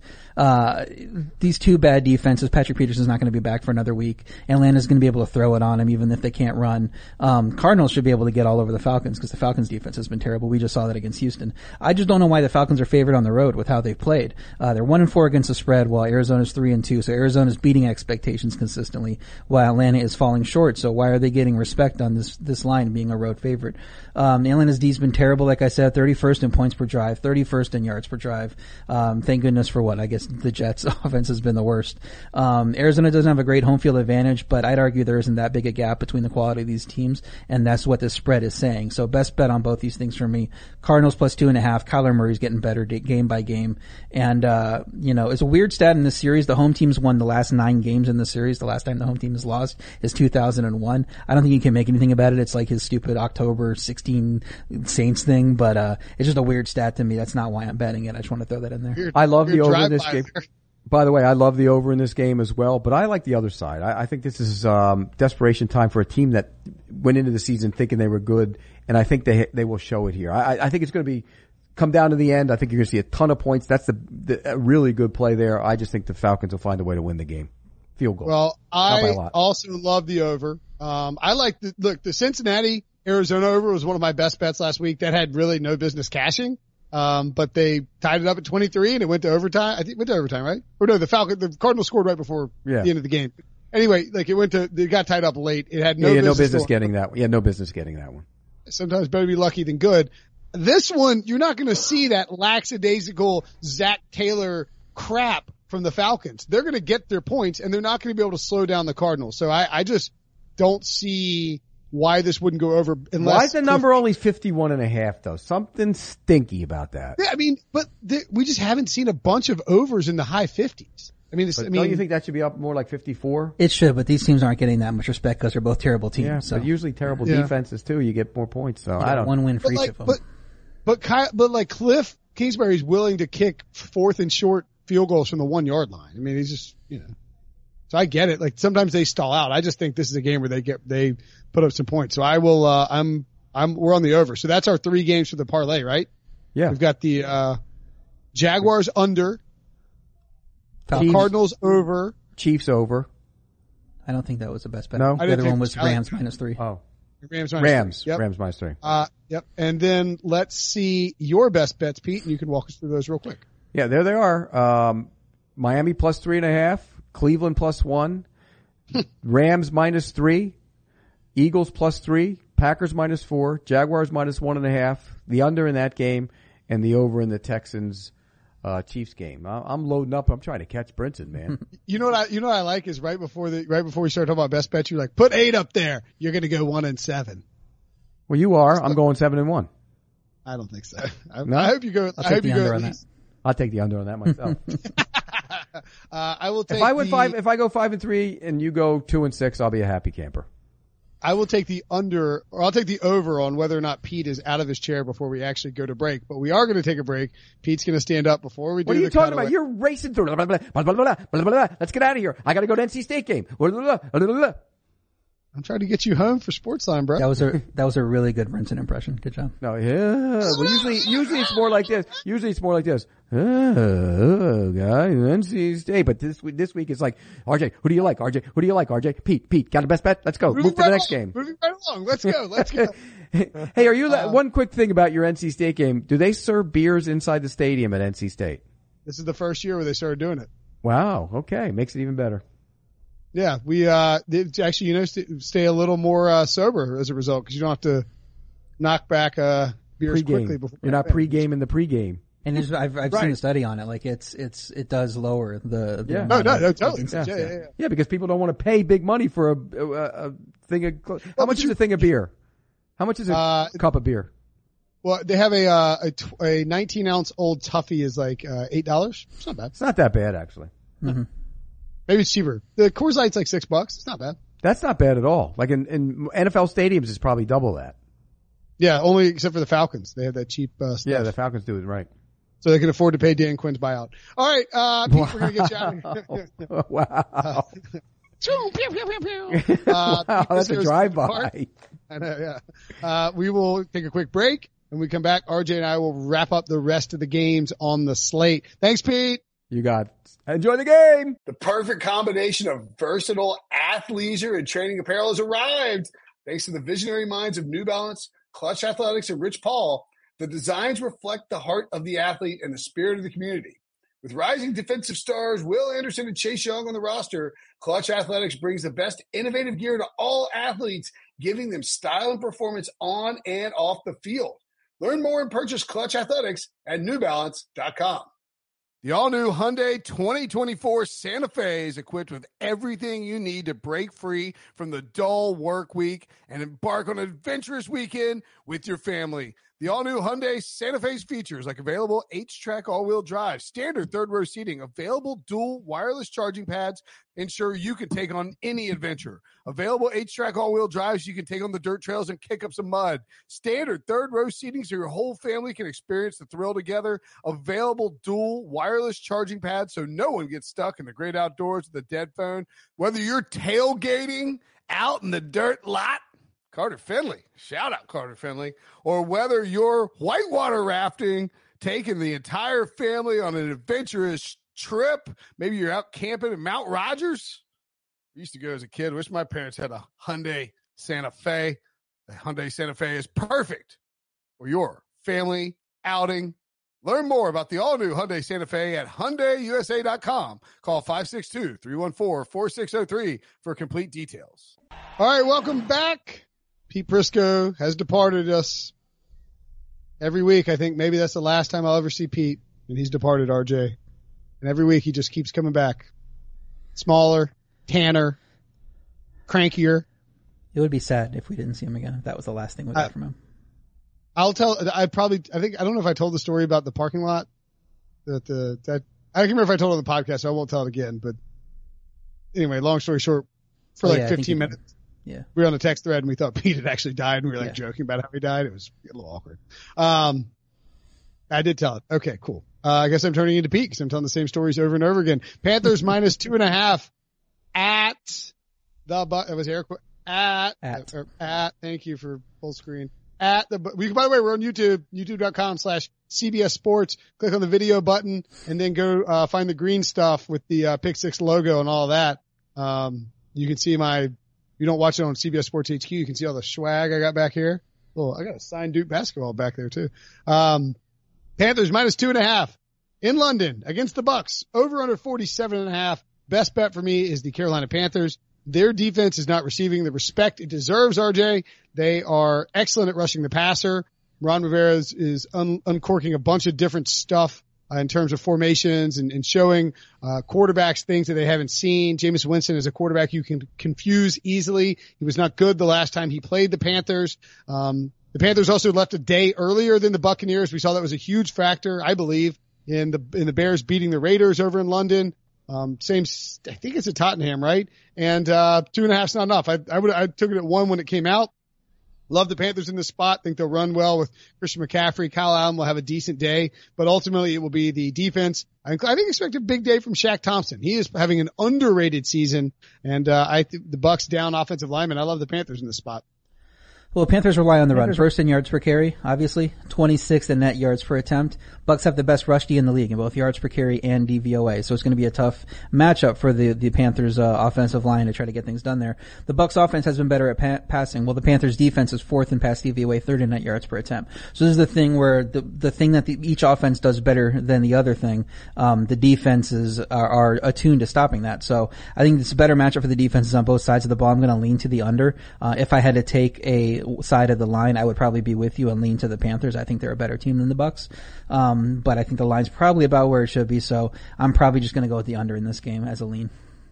these 2 bad defenses. Patrick Peterson's not going to be back for another week. Atlanta's going to be able to throw it on him even if they can't run. Cardinals should be able to get all over the Falcons because the Falcons defense has been terrible. We just saw that against Houston. I just don't know why the Falcons are favored on the road with how they've played. They're 1-4 against the spread while Arizona's 3-2. So Arizona's beating expectations consistently while Atlanta is falling short. So why are they getting respect on this line being a road favorite? Atlanta's D's been terrible, like I said, 31st in points per drive, 31st in yards per drive. Thank goodness for what? I guess the Jets' offense has been the worst. Arizona doesn't have a great home field advantage, but I'd argue there isn't that big a gap between the quality of these teams, and that's what this spread is saying. So best bet on both these things for me. Cardinals +2.5. Kyler Murray's getting better game by game. And, it's a weird stat in this series. The home team's won the last 9 games in the series. The last time the home team has lost is 2001. I don't think you can make anything about it. It's like his stupid October 16 Saints thing, but it's just a weird stat to me. That's not why I'm betting it. I just want to throw that in there. I love the over in this game. By the way, I love the over in this game as well, but I like the other side. I think this is desperation time for a team that went into the season thinking they were good, and I think they will show it here. I think it's going to come down to the end. I think you're going to see a ton of points. That's a really good play there. I just think the Falcons will find a way to win the game. Field goal. Well, I also love the over. I like the Cincinnati Arizona over was one of my best bets last week. That had really no business cashing. But they tied it up at 23 and it went to overtime. I think it went to overtime, right? Or no, the Cardinals scored right before the end of the game. Anyway, it got tied up late. It had no business getting that one. Yeah, no business getting that one. Sometimes better be lucky than good. This one, you're not going to see that lackadaisical Zach Taylor crap from the Falcons. They're going to get their points and they're not going to be able to slow down the Cardinals. So I just don't see why this wouldn't go over unless. Why is the number only 51.5 though? Something stinky about that. Yeah, I mean, but we just haven't seen a bunch of overs in the high 50s. Don't you think that should be up more like 54? It should, but these teams aren't getting that much respect because they're both terrible teams. Yeah, so. But usually terrible defenses too. You get more points. So I don't. One win for each of them. But Cliff Kingsbury's willing to kick 4th and short field goals from the 1 yard line. I mean, he's just, So I get it. Like sometimes they stall out. I just think this is a game where they put up some points. So I will. We're on the over. So that's our 3 games for the parlay, right? Yeah. We've got the Jaguars under, Cardinals over, Chiefs over. I don't think that was the best bet. No, the other one was Rams -3. Oh, Rams. Yep. Rams -3. Yep. And then let's see your best bets, Pete, and you can walk us through those real quick. Yeah, there they are. Miami +3.5, Cleveland +1, Rams -3, Eagles +3, Packers -4, Jaguars -1.5, the under in that game, and the over in the Texans Chiefs game. I'm loading up. I'm trying to catch Brinson, man. You know what I like is right before we start talking about best bets, you're like, put 8 up there. You're going to go 1-7. Well, you are. I'm going 7-1. I don't think so. No? I hope you go. I'll I take hope the you go under at on that. least. I'll take the under on that myself. I will take. If I go 5-3 and you go 2-6, I'll be a happy camper. I will take the under, or I'll take the over on whether or not Pete is out of his chair before we actually go to break. But we are going to take a break. Pete's going to stand up before we do. What are you the talking cutaway. about? You're racing through. Blah, blah, blah, blah, blah, blah, blah, blah. Let's get out of here. I got to go to NC State game. Blah, blah, blah, blah, blah. I'm trying to get you home for Sportsline, bro. That was a really good Brinson impression. Good job. No, yeah. Well, usually it's more like this. Oh, guy, NC State. But this week it's like, RJ, who do you like? RJ, who do you like? RJ, Pete, got a best bet? Let's go. Move to the next game. Moving right along. Let's go. Hey, are you one quick thing about your NC State game? Do they serve beers inside the stadium at NC State? This is the first year where they started doing it. Wow. Okay. Makes it even better. Yeah, we actually, stay a little more sober as a result because you don't have to knock back beers quickly before. You're not pre-game in the pre-game. And I've seen the study on it. Like it does lower the Yeah. No, totally. Yeah, because people don't want to pay big money for a thing of. How much is a thing of beer? How much is a cup of beer? Well, they have a 19-ounce Old Tuffy is like $8. It's not bad. It's not that bad actually. Mm-hmm. Maybe it's cheaper. The Coors Light's like $6. It's not bad. That's not bad at all. Like in NFL stadiums, it's probably double that. Yeah, only except for the Falcons. They have that cheap stuff. Yeah, the Falcons do it right. So they can afford to pay Dan Quinn's buyout. All right, Pete, we're going to get you out of here. Wow. Wow, that's a drive-by. I know, yeah. We will take a quick break. When we come back, RJ and I will wrap up the rest of the games on the slate. Thanks, Pete. You got it. Enjoy the game. The perfect combination of versatile athleisure and training apparel has arrived. Thanks to the visionary minds of New Balance, Clutch Athletics, and Rich Paul, the designs reflect the heart of the athlete and the spirit of the community. With rising defensive stars Will Anderson and Chase Young on the roster, Clutch Athletics brings the best innovative gear to all athletes, giving them style and performance on and off the field. Learn more and purchase Clutch Athletics at NewBalance.com. The all-new Hyundai 2024 Santa Fe is equipped with everything you need to break free from the dull work week and embark on an adventurous weekend with your family. The all-new Hyundai Santa Fe's features like available H-Track all-wheel drive, standard third-row seating, available dual wireless charging pads, ensure you can take on any adventure. Available H-Track all-wheel drives you can take on the dirt trails and kick up some mud. Standard third-row seating so your whole family can experience the thrill together. Available dual wireless charging pads so no one gets stuck in the great outdoors with a dead phone. Whether you're tailgating out in the dirt lot, Carter Finley, shout out Carter Finley, or whether you're whitewater rafting, taking the entire family on an adventurous trip, maybe you're out camping in Mount Rogers. I used to go as a kid. Wish my parents had a Hyundai Santa Fe. The Hyundai Santa Fe is perfect for your family outing. Learn more about the all-new Hyundai Santa Fe at HyundaiUSA.com. Call 562-314-4603 for complete details. All right, welcome back. Pete Prisco has departed us every week. I think maybe that's the last time I'll ever see Pete, and he's departed, RJ. And every week he just keeps coming back. Smaller, tanner, crankier. It would be sad if we didn't see him again. If that was the last thing we got from him. I don't know if I told the story about the parking lot. I can't remember if I told it on the podcast, so I won't tell it again. But anyway, long story short, for 15 minutes. Yeah. We were on a text thread and we thought Pete had actually died and we were joking about how he died. It was a little awkward. I did tell it. Okay, cool. I guess I'm turning into Pete because I'm telling the same stories over and over again. Panthers minus 2.5 at the, it was Eric, at, thank you for full screen. By the way, we're on YouTube, youtube.com/CBS Sports. Click on the video button and then go, find the green stuff with the, Pick Six logo and all that. You can see you don't watch it on CBS Sports HQ. You can see all the swag I got back here. Oh, I got a signed Duke basketball back there too. Panthers minus 2.5 in London against the Bucks. Over under 47.5. Best bet for me is the Carolina Panthers. Their defense is not receiving the respect it deserves, RJ. They are excellent at rushing the passer. Ron Rivera is uncorking a bunch of different stuff in terms of formations and showing quarterbacks things that they haven't seen. Jameis Winston is a quarterback you can confuse easily. He was not good the last time he played the Panthers. The Panthers also left a day earlier than the Buccaneers. We saw that was a huge factor, I believe, in the Bears beating the Raiders over in London. I think it's at Tottenham, right? And 2.5's not enough. I took it at 1 when it came out. Love the Panthers in this spot. Think they'll run well with Christian McCaffrey. Kyle Allen will have a decent day, but ultimately it will be the defense. I think expect a big day from Shaq Thompson. He is having an underrated season, and I think the Bucs down offensive lineman. I love the Panthers in this spot. Well, Panthers rely on the run. First in yards per carry, obviously. 26th in net yards per attempt. Bucks have the best rush D in the league in both yards per carry and DVOA. So it's going to be a tough matchup for the Panthers offensive line to try to get things done there. The Bucks offense has been better at passing. Well, the Panthers defense is 4th in pass DVOA, 3rd in net yards per attempt. So this is the thing where the thing that each offense does better than the other thing, the defenses are attuned to stopping that. So I think it's a better matchup for the defenses on both sides of the ball. I'm going to lean to the under. If I had to take a side of the line, I would probably be with you and lean to the Panthers. I think they're a better team than the Bucks. But I think the line's probably about where it should be, so I'm probably just going to go with the under in this game as a lean.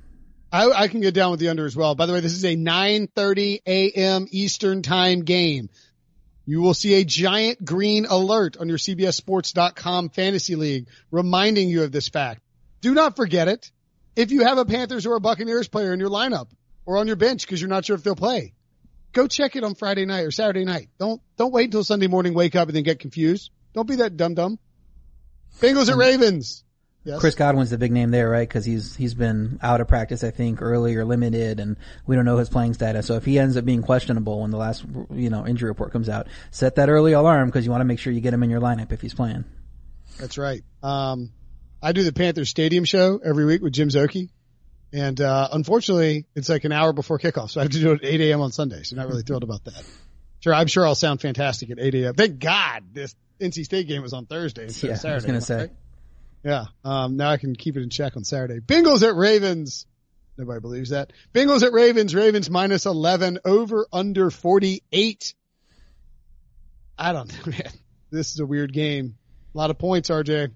I can get down with the under as well. By the way, this is a 9:30 a.m. Eastern time game. You will see a giant green alert on your CBSSports.com fantasy league reminding you of this fact. Do not forget it. If you have a Panthers or a Buccaneers player in your lineup or on your bench because you're not sure if they'll play, go check it on Friday night or Saturday night. Don't wait until Sunday morning, wake up and then get confused. Don't be that dumb. Bengals at Ravens. Yes. Chris Godwin's the big name there, right? Cause he's been out of practice, I think, early or limited, and we don't know his playing status. So if he ends up being questionable when the last, injury report comes out, set that early alarm because you want to make sure you get him in your lineup if he's playing. That's right. I do the Panthers Stadium show every week with Jim Zoki. And, unfortunately, it's like an hour before kickoff, so I have to do it at 8 a.m. on Sunday, so not really thrilled about that. I'm sure I'll sound fantastic at 8 a.m. Thank God this NC State game was on Thursday instead of Saturday. I was going to say. Right? Yeah. Now I can keep it in check on Saturday. Bengals at Ravens. Nobody believes that. Bengals at Ravens. Ravens minus 11 over under 48. I don't know, man. This is a weird game. A lot of points, RJ.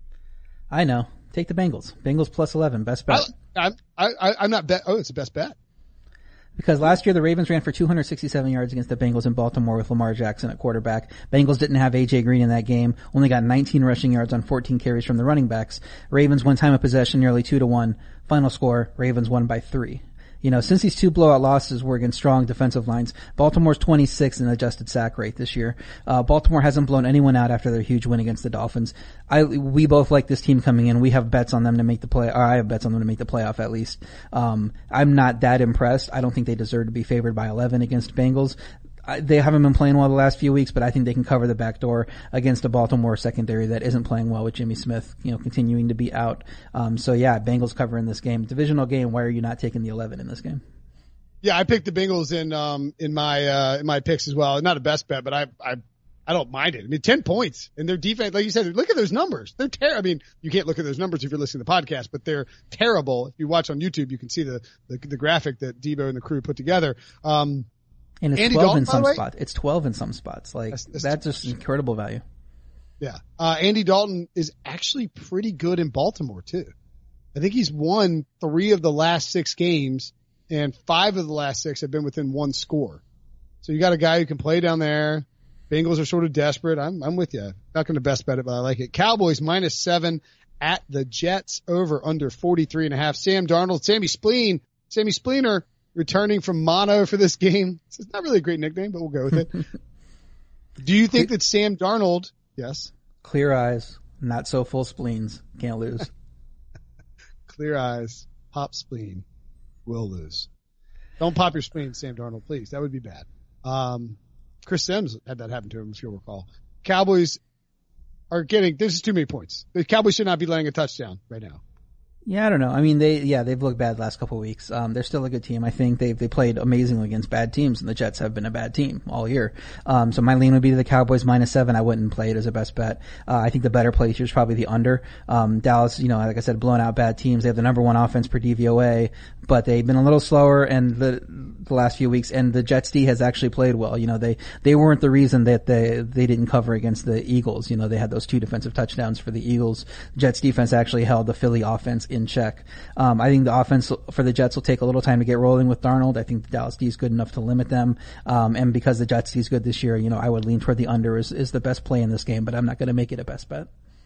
I know. Take the Bengals. Bengals plus 11. Best bet. I'm not bet. Oh, it's the best bet. Because last year the Ravens ran for 267 yards against the Bengals in Baltimore with Lamar Jackson at quarterback. Bengals didn't have A.J. Green in that game. Only got 19 rushing yards on 14 carries from the running backs. Ravens won time of possession nearly 2-1. Final score, Ravens won by 3. Since these 2 blowout losses were against strong defensive lines, Baltimore's 26th in adjusted sack rate this year. Baltimore hasn't blown anyone out after their huge win against the Dolphins. We both like this team coming in. We have bets on them to make the play, or I have bets on them to make the playoff at least. I'm not that impressed. I don't think they deserve to be favored by 11 against Bengals. They haven't been playing well the last few weeks, but I think they can cover the back door against a Baltimore secondary that isn't playing well with Jimmy Smith, continuing to be out. Bengals covering this game. Divisional game, why are you not taking the 11 in this game? Yeah, I picked the Bengals in my picks as well. Not a best bet, but I don't mind it. I mean, 10 points and their defense, like you said, look at those numbers. They're terrible. I mean, you can't look at those numbers if you're listening to the podcast, but they're terrible. If you watch on YouTube, you can see the graphic that Debo and the crew put together. And it's Andy 12 Dalton, in some spots. It's 12 in some spots. Like, that's just incredible value. Yeah. Andy Dalton is actually pretty good in Baltimore too. I think he's won 3 of the last 6 games and 5 of the last 6 have been within 1 score. So you got a guy who can play down there. Bengals are sort of desperate. I'm with you. Not going to best bet it, but I like it. Cowboys minus 7 at the Jets over under 43.5. Sam Darnold, Sammy Spleener returning from mono for this game. It's not really a great nickname, but we'll go with it. Do you think that Sam Darnold, yes? Clear eyes, not so full spleens. Can't lose. Clear eyes, pop spleen, will lose. Don't pop your spleen, Sam Darnold, please. That would be bad. Chris Sims had that happen to him, if you'll recall. Cowboys are getting, this is too many points. The Cowboys should not be laying a touchdown right now. Yeah, I don't know. I mean, they've looked bad the last couple of weeks. They're still a good team. I think they played amazingly against bad teams, and the Jets have been a bad team all year. So my lean would be to the Cowboys minus 7. I wouldn't play it as a best bet. I think the better play here is probably the under. Dallas, like I said, blown out bad teams. They have the number 1 offense per DVOA, but they've been a little slower and the last few weeks, and the Jets D has actually played well. They weren't the reason that they didn't cover against the Eagles. They had those 2 defensive touchdowns for the Eagles. Jets defense actually held the Philly offense in check. I think the offense for the Jets will take a little time to get rolling with Darnold. I think the Dallas D is good enough to limit them. And because the Jets D is good this year, I would lean toward the under is the best play in this game, but I'm not going to make it a best bet.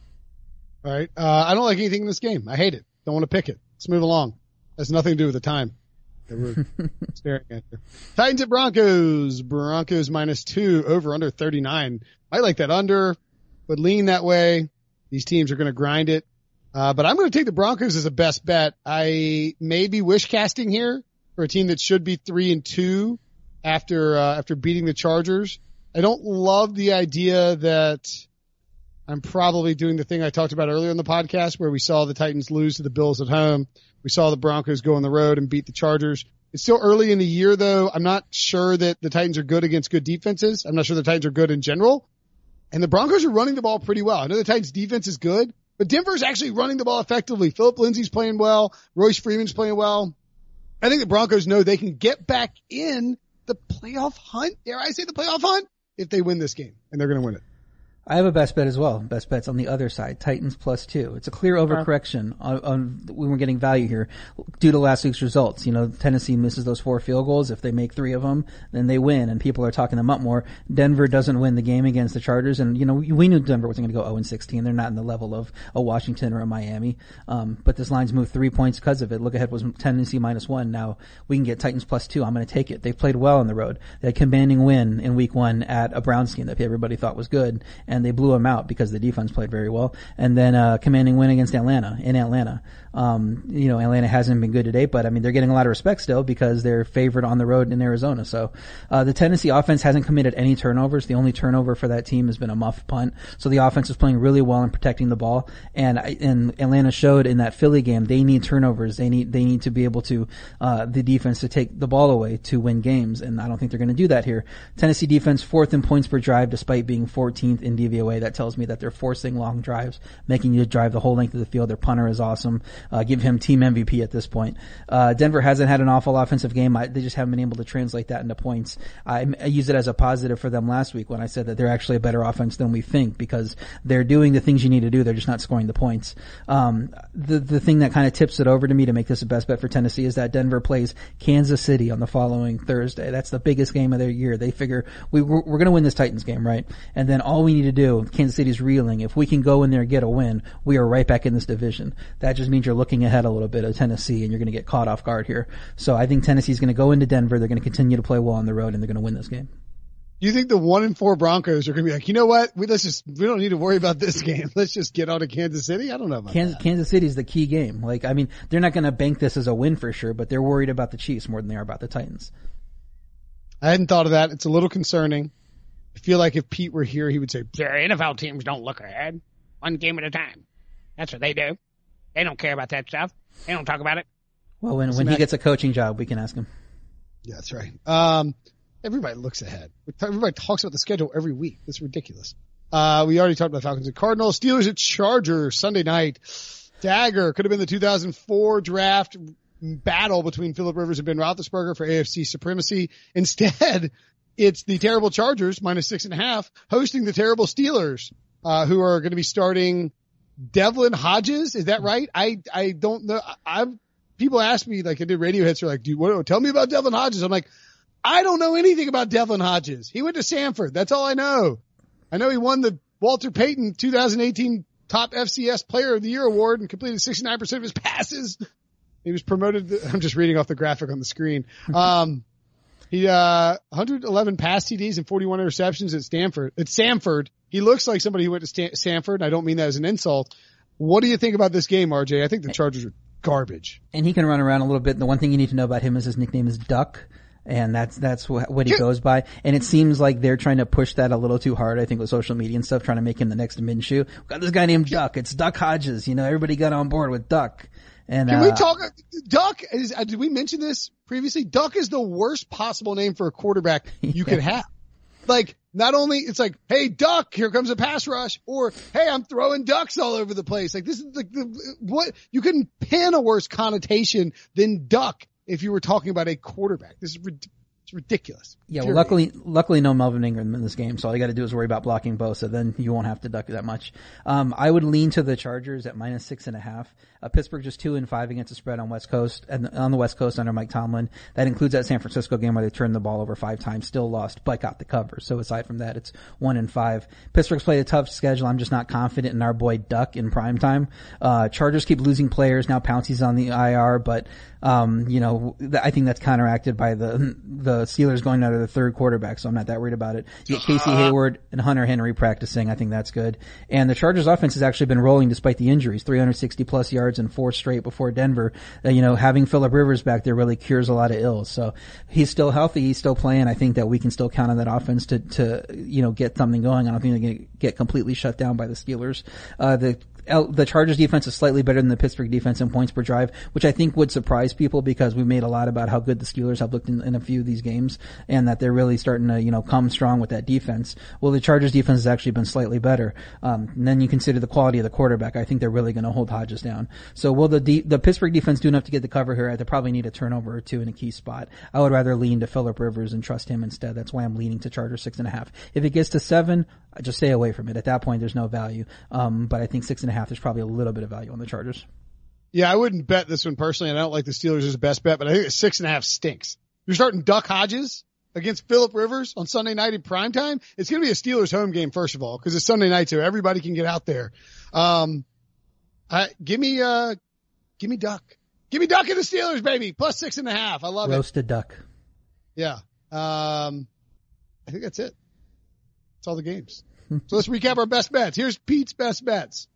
All right. I don't like anything in this game. I hate it. Don't want to pick it. Let's move along. Has nothing to do with the time that we're staring at here. Titans at Broncos. Broncos -2 over under 39. I like that under. Would lean that way. These teams are going to grind it. But I'm going to take the Broncos as a best bet. I may be wish casting here for a team that should be 3-2 after beating the Chargers. I don't love the idea that I'm probably doing the thing I talked about earlier in the podcast where we saw the Titans lose to the Bills at home. We saw the Broncos go on the road and beat the Chargers. It's still early in the year, though. I'm not sure that the Titans are good against good defenses. I'm not sure the Titans are good in general. And the Broncos are running the ball pretty well. I know the Titans defense is good, but Denver's actually running the ball effectively. Phillip Lindsay's playing well. Royce Freeman's playing well. I think the Broncos know they can get back in the playoff hunt. Dare I say the playoff hunt? If they win this game, and they're going to win it. I have a best bet as well. Best bet's on the other side. Titans +2. It's a clear overcorrection on when we're getting value here due to last week's results. Tennessee misses those 4 field goals. If they make 3 of them, then they win, and people are talking them up more. Denver doesn't win the game against the Chargers, and we knew Denver wasn't going to go 0-16. They're not in the level of a Washington or a Miami. But this line's moved 3 points because of it. Look ahead was Tennessee -1. Now we can get Titans +2. I'm going to take it. They've played well on the road. They had a commanding win in week 1 at a Browns team that everybody thought was good. And they blew them out because the defense played very well. And then commanding win against Atlanta in Atlanta. Atlanta hasn't been good today, but they're getting a lot of respect still because they're favored on the road in Arizona. So the Tennessee offense hasn't committed any turnovers. The only turnover for that team has been a muff punt. So the offense is playing really well in protecting the ball. And Atlanta showed in that Philly game they need turnovers. They need to be able to the defense to take the ball away to win games. And I don't think they're going to do that here. Tennessee defense 4th in points per drive despite being 14th in DVOA. That tells me that they're forcing long drives, making you drive the whole length of the field. Their punter is awesome. Give him team MVP at this point. Denver hasn't had an awful offensive game. They just haven't been able to translate that into points. I used it as a positive for them last week when I said that they're actually a better offense than we think because they're doing the things you need to do. They're just not scoring the points. The thing that kind of tips it over to me to make this a best bet for Tennessee is that Denver plays Kansas City on the following Thursday. That's the biggest game of their year. They figure we're going to win this Titans game, right? And then all we need to do, Kansas City's reeling. If we can go in there and get a win, we are right back in this division. That just means you're looking ahead a little bit of Tennessee and you're going to get caught off guard here. So I think Tennessee's going to go into Denver. They're going to continue to play well on the road and they're going to win this game. Do you think the 1-4 Broncos are going to be like, you know what? We don't need to worry about this game. Let's just get on to Kansas City. I don't know about that. Kansas City is the key game. They're not going to bank this as a win for sure, but they're worried about the Chiefs more than they are about the Titans. I hadn't thought of that. It's a little concerning. I feel like if Pete were here, he would say, NFL teams don't look ahead. One game at a time. That's what they do. They don't care about that stuff. They don't talk about it. Well, when he gets a coaching job, we can ask him. Yeah, that's right. Everybody looks ahead. Everybody talks about the schedule every week. It's ridiculous. We already talked about Falcons and Cardinals. Steelers at Chargers Sunday night. Dagger could have been the 2004 draft battle between Phillip Rivers and Ben Roethlisberger for AFC supremacy. Instead, it's the terrible Chargers -6.5 hosting the terrible Steelers, who are going to be starting Devlin Hodges. Is that right? I don't know. People ask me, like I did radio hits, are like, tell me about Devlin Hodges. I'm like, I don't know anything about Devlin Hodges. He went to Samford. That's all I know. I know he won the Walter Payton 2018 Top FCS Player of the Year award and completed 69% of his passes. He was promoted. I'm just reading off the graphic on the screen. He 111 pass TDs and 41 interceptions at Samford. He looks like somebody who went to Samford. I don't mean that as an insult. What do you think about this game, RJ? I think the Chargers are garbage. And he can run around a little bit. The one thing you need to know about him is his nickname is Duck. And that's what he goes by. And it seems like they're trying to push that a little too hard, I think, with social media and stuff, trying to make him the next Minshew. We've got this guy named Duck. It's Duck Hodges. Everybody got on board with Duck. And, can we talk? Duck is, did we mention this previously? Duck is the worst possible name for a quarterback you could have. Not only, it's like, hey, Duck, here comes a pass rush, or, hey, I'm throwing ducks all over the place. This is what, you couldn't pin a worse connotation than Duck if you were talking about a quarterback. This is It's ridiculous. Yeah, well, luckily no Melvin Ingram in this game, so all you got to do is worry about blocking Bosa. Then you won't have to duck that much. I would lean to the Chargers at -6.5. Pittsburgh just 2-5 against the spread on West Coast and on the West Coast under Mike Tomlin. That includes that San Francisco game where they turned the ball over 5 times, still lost, but got the cover. So aside from that, it's 1-5. Pittsburgh's played a tough schedule. I'm just not confident in our boy Duck in prime time. Chargers keep losing players. Now Pouncey's on the IR, but I think that's counteracted by the Steelers going out of the third quarterback, so I'm not that worried about it. You get Casey Hayward and Hunter Henry practicing. I think that's good. And the Chargers offense has actually been rolling despite the injuries. 360 plus yards in 4 straight before Denver. Having Phillip Rivers back there really cures a lot of ills. So he's still healthy. He's still playing. I think that we can still count on that offense to get something going. I don't think they're going to get completely shut down by the Steelers. The Chargers defense is slightly better than the Pittsburgh defense in points per drive, which I think would surprise people because we made a lot about how good the Steelers have looked in a few of these games and that they're really starting to, come strong with that defense. Well, the Chargers defense has actually been slightly better. And then you consider the quality of the quarterback. I think they're really going to hold Hodges down. So will the Pittsburgh defense do enough to get the cover here? They probably need a turnover or 2 in a key spot. I would rather lean to Phillip Rivers and trust him instead. That's why I'm leaning to Chargers 6.5. If it gets to 7, just stay away from it. At that point, there's no value. But I think 6.5, there's probably a little bit of value on the Chargers. Yeah, I wouldn't bet this one personally. I don't like the Steelers as the best bet, but I think 6.5 stinks. You're starting Duck Hodges against Phillip Rivers on Sunday night in primetime. It's going to be a Steelers home game, first of all, because it's Sunday night, so everybody can get out there. Give me Duck. Give me Duck and the Steelers, baby. Plus 6.5. I love Roasted duck. Yeah. I think that's it. That's all the games. So let's recap our best bets. Here's Pete's best bets.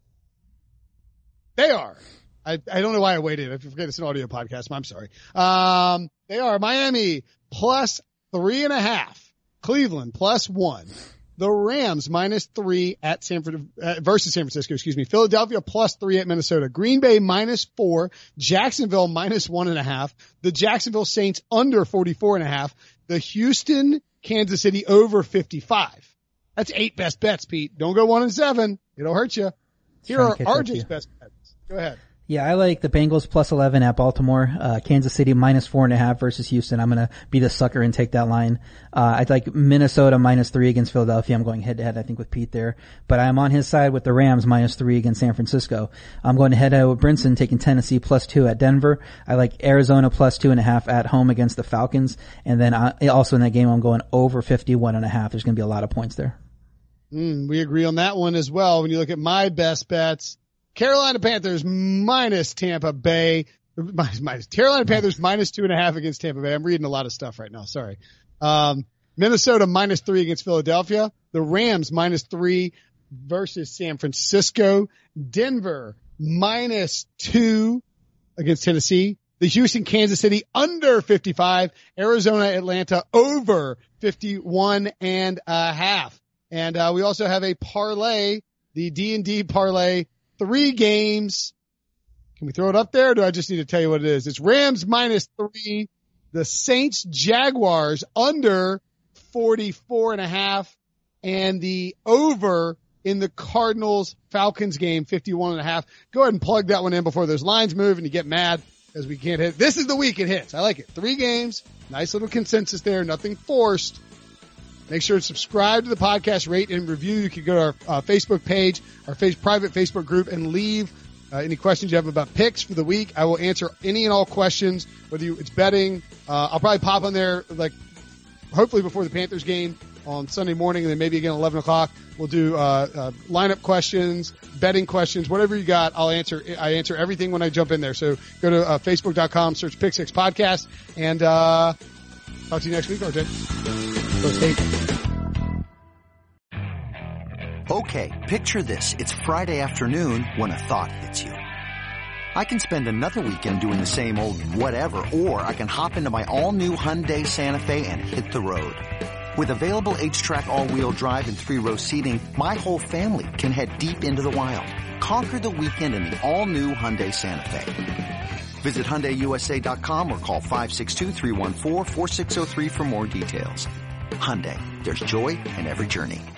They are. I don't know why I waited. I forget it's an audio podcast. I'm sorry. They are Miami plus 3.5. Cleveland plus 1. The Rams -3 at versus San Francisco, excuse me. Philadelphia plus 3 at Minnesota. Green Bay -4. Jacksonville -1.5. The Jacksonville Saints under 44.5. The Houston, Kansas City over 55. That's 8 best bets, Pete. Don't go 1-7. It'll hurt you. Here are RJ's best bets. Go ahead. Yeah, I like the Bengals plus 11 at Baltimore, Kansas City -4.5 versus Houston. I'm going to be the sucker and take that line. I'd like Minnesota -3 against Philadelphia. I'm going head to head, I think, with Pete there. But I'm on his side with the Rams -3 against San Francisco. I'm going head to head with Brinson, taking Tennessee +2 at Denver. I like Arizona plus 2.5 at home against the Falcons. And then also in that game, I'm going over 51.5. There's going to be a lot of points there. We agree on that one as well. When you look at my best bets, Carolina Panthers minus Tampa Bay. Carolina Panthers -2.5 against Tampa Bay. I'm reading a lot of stuff right now. Sorry. Minnesota -3 against Philadelphia. The Rams -3 versus San Francisco. Denver -2 against Tennessee. The Houston, Kansas City under 55. Arizona, Atlanta over 51.5. And we also have a parlay, the D&D parlay. 3 games. Can we throw it up there or do I just need to tell you what it is? It's Rams -3, the Saints Jaguars under 44.5, and the over in the Cardinals Falcons game 51.5. Go ahead and plug that one in before those lines move and you get mad because we can't hit. This is the week it hits. I like it. 3 games. Nice little consensus there. Nothing forced. Make sure to subscribe to the podcast, rate and review. You can go to our Facebook page, our private Facebook group, and leave any questions you have about picks for the week. I will answer any and all questions, whether it's betting. I'll probably pop on there, hopefully before the Panthers game on Sunday morning, and then maybe again at 11 o'clock. We'll do lineup questions, betting questions, whatever you got. I answer everything when I jump in there. So go to Facebook.com, search Pick Six Podcast, and talk to you next week, RJ. Go State. Okay, picture this. It's Friday afternoon when a thought hits you. I can spend another weekend doing the same old whatever, or I can hop into my all-new Hyundai Santa Fe and hit the road. With available H-Track all-wheel drive and 3-row seating, my whole family can head deep into the wild. Conquer the weekend in the all-new Hyundai Santa Fe. Visit HyundaiUSA.com or call 562-314-4603 for more details. Hyundai, there's joy in every journey.